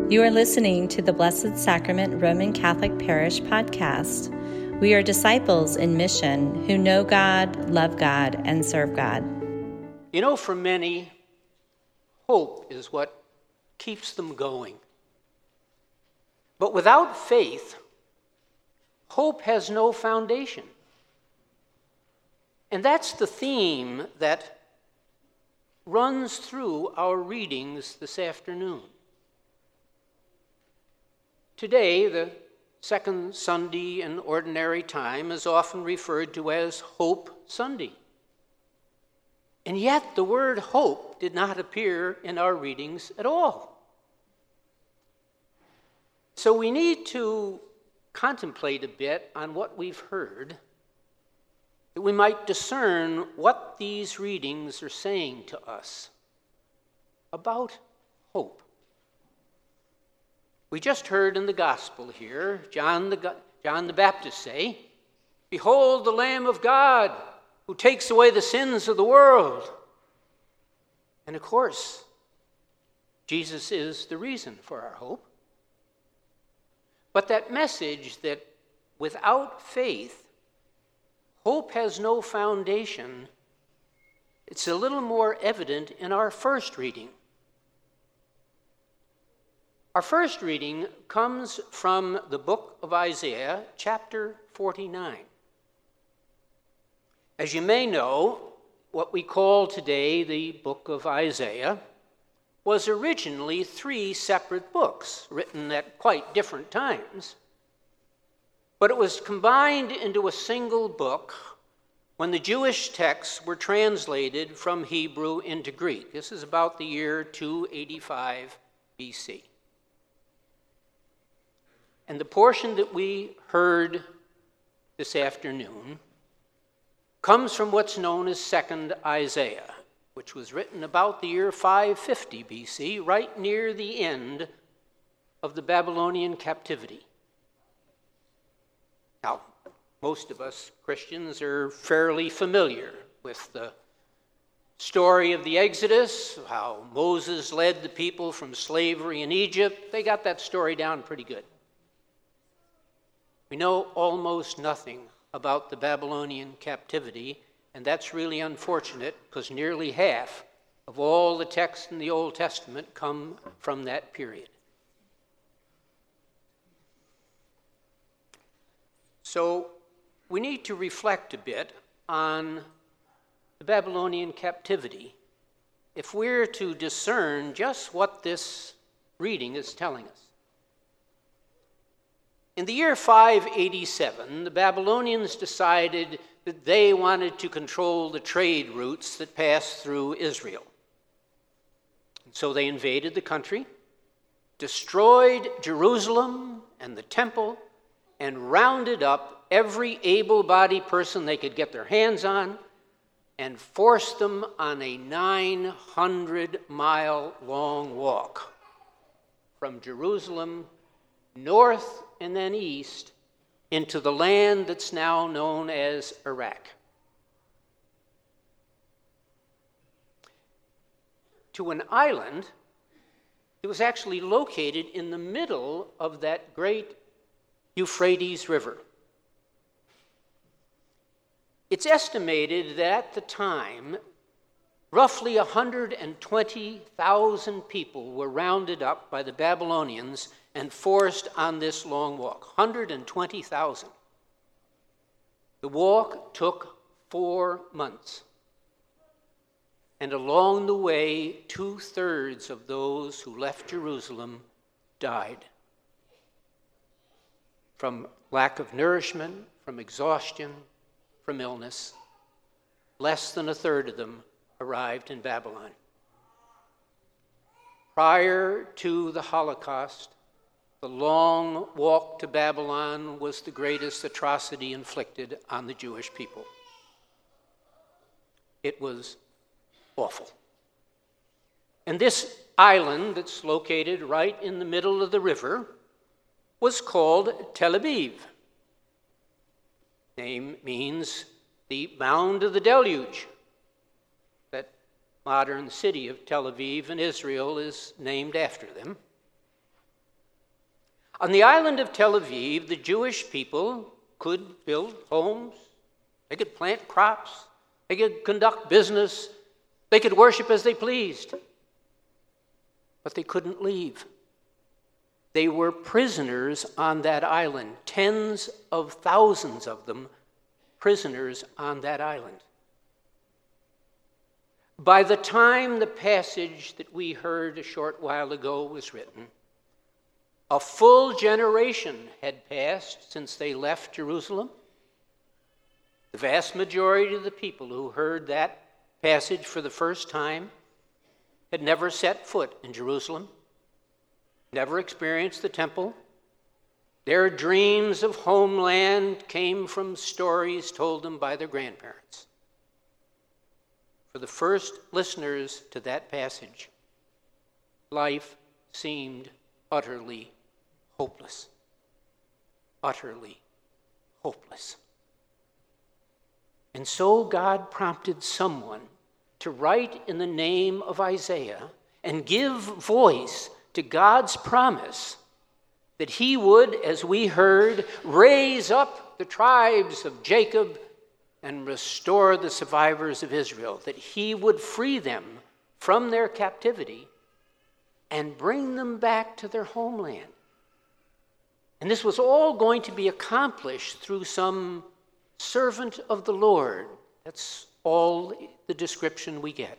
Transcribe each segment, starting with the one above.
You are listening to the Blessed Sacrament Roman Catholic Parish podcast. We are disciples in mission who know God, love God, and serve God. You know, for many, hope is what keeps them going. But without faith, hope has no foundation. And that's the theme that runs through our readings this afternoon. Today, the second Sunday in Ordinary Time is often referred to as Hope Sunday. And yet the word hope did not appear in our readings at all. So we need to contemplate a bit on what we've heard, that we might discern what these readings are saying to us about hope. We just heard in the gospel here, John the Baptist say, "Behold the Lamb of God who takes away the sins of the world." And of course, Jesus is the reason for our hope. But that message that without faith, hope has no foundation, it's a little more evident in our first reading. Our first reading comes from the book of Isaiah, chapter 49. As you may know, what we call today the book of Isaiah was originally 3 separate books written at quite different times. But it was combined into a single book when the Jewish texts were translated from Hebrew into Greek. This is about the year 285 BC. And the portion that we heard this afternoon comes from what's known as 2nd Isaiah, which was written about the year 550 BC, right near the end of the Babylonian captivity. Now, most of us Christians are fairly familiar with the story of the Exodus, how Moses led the people from slavery in Egypt. They got that story down pretty good. We know almost nothing about the Babylonian captivity, and that's really unfortunate because nearly half of all the texts in the Old Testament come from that period. So we need to reflect a bit on the Babylonian captivity if we're to discern just what this reading is telling us. In the year 587, the Babylonians decided that they wanted to control the trade routes that passed through Israel. And so they invaded the country, destroyed Jerusalem and the temple, and rounded up every able-bodied person they could get their hands on and forced them on a 900-mile-long walk from Jerusalem north and then east into the land that's now known as Iraq. To an island that was actually located in the middle of that great Euphrates River. It's estimated that at the time, roughly 120,000 people were rounded up by the Babylonians and forced on this long walk. 120,000. The walk took 4 months. And along the way, 2/3 of those who left Jerusalem died. From lack of nourishment, from exhaustion, from illness. Less than 1/3 of them arrived in Babylon. Prior to the Holocaust, the long walk to Babylon was the greatest atrocity inflicted on the Jewish people. It was awful. And this island that's located right in the middle of the river was called Tel Aviv. Name means the mound of the deluge. That modern city of Tel Aviv in Israel is named after them. On the island of Tel Aviv, the Jewish people could build homes, they could plant crops, they could conduct business, they could worship as they pleased. But they couldn't leave. They were prisoners on that island, tens of thousands of them, prisoners on that island. By the time the passage that we heard a short while ago was written, a full generation had passed since they left Jerusalem. The vast majority of the people who heard that passage for the first time had never set foot in Jerusalem, never experienced the temple. Their dreams of homeland came from stories told them by their grandparents. For the first listeners to that passage, life seemed utterly hopeless. Utterly hopeless. And so God prompted someone to write in the name of Isaiah and give voice to God's promise that he would, as we heard, raise up the tribes of Jacob and restore the survivors of Israel, that he would free them from their captivity and bring them back to their homeland. And this was all going to be accomplished through some servant of the Lord. That's all the description we get.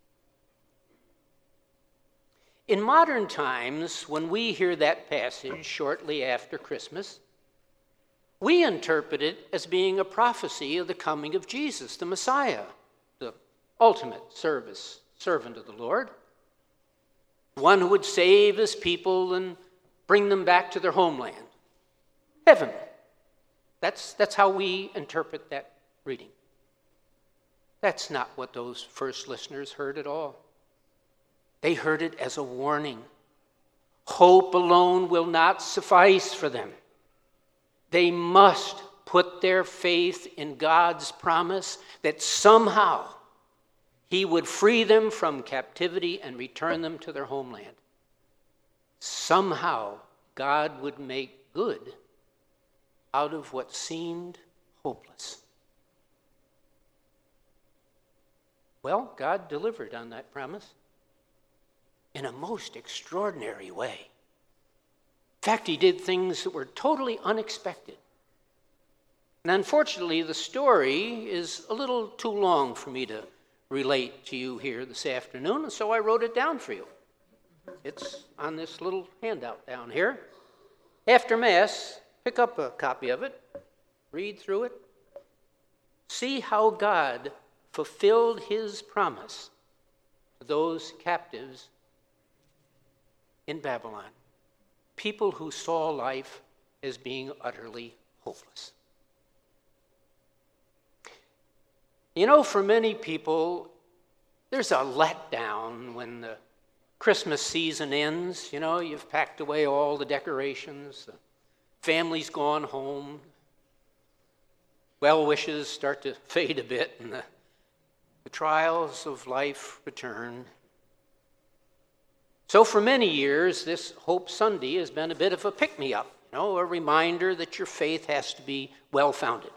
In modern times, when we hear that passage shortly after Christmas, we interpret it as being a prophecy of the coming of Jesus, the Messiah, the ultimate servant of the Lord, one who would save his people and bring them back to their homeland, heaven. That's how we interpret that reading. That's not what those first listeners heard at all. They heard it as a warning. Hope alone will not suffice for them. They must put their faith in God's promise that somehow he would free them from captivity and return them to their homeland. Somehow God would make good out of what seemed hopeless. Well, God delivered on that promise in a most extraordinary way. In fact, he did things that were totally unexpected. And unfortunately, the story is a little too long for me to relate to you here this afternoon, and so I wrote it down for you. It's on this little handout down here. After Mass, pick up a copy of it, read through it, see how God fulfilled his promise to those captives in Babylon, people who saw life as being utterly hopeless. You know, for many people, there's a letdown when the Christmas season ends. You know, you've packed away all the decorations, the family's gone home, well wishes start to fade a bit, and the trials of life return. So for many years, this Hope Sunday has been a bit of a pick-me-up, a reminder that your faith has to be well-founded.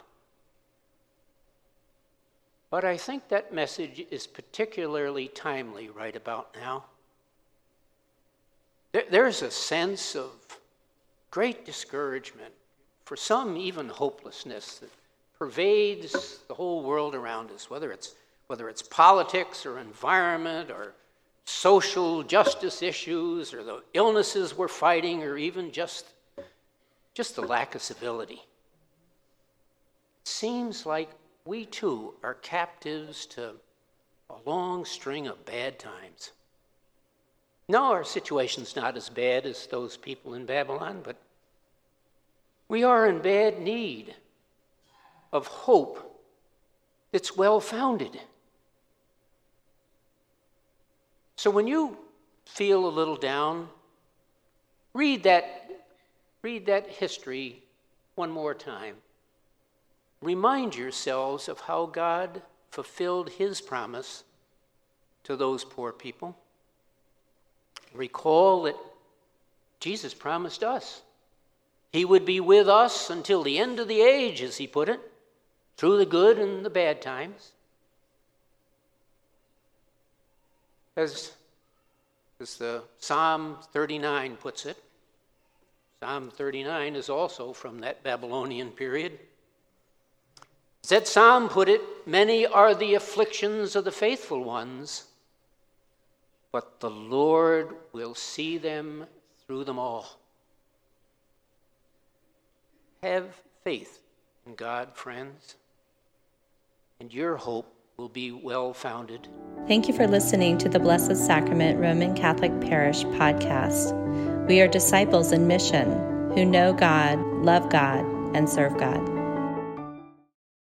But I think that message is particularly timely right about now. There's a sense of great discouragement, for some even hopelessness, that pervades the whole world around us, whether it's politics or environment or social justice issues or the illnesses we're fighting or even just the lack of civility. It seems like we too are captives to a long string of bad times. No, our situation's not as bad as those people in Babylon, but we are in bad need of hope that's well-founded. So when you feel a little down, read that history one more time. Remind yourselves of how God fulfilled his promise to those poor people. Recall that Jesus promised us he would be with us until the end of the age, as he put it, through the good and the bad times. As the Psalm 39 puts it, Psalm 39 is also from that Babylonian period. As that psalm put it, many are the afflictions of the faithful ones, but the Lord will see them through them all. Have faith in God, friends, and your hope will be well-founded. Thank you for listening to the Blessed Sacrament Roman Catholic Parish podcast. We are disciples in mission who know God, love God, and serve God.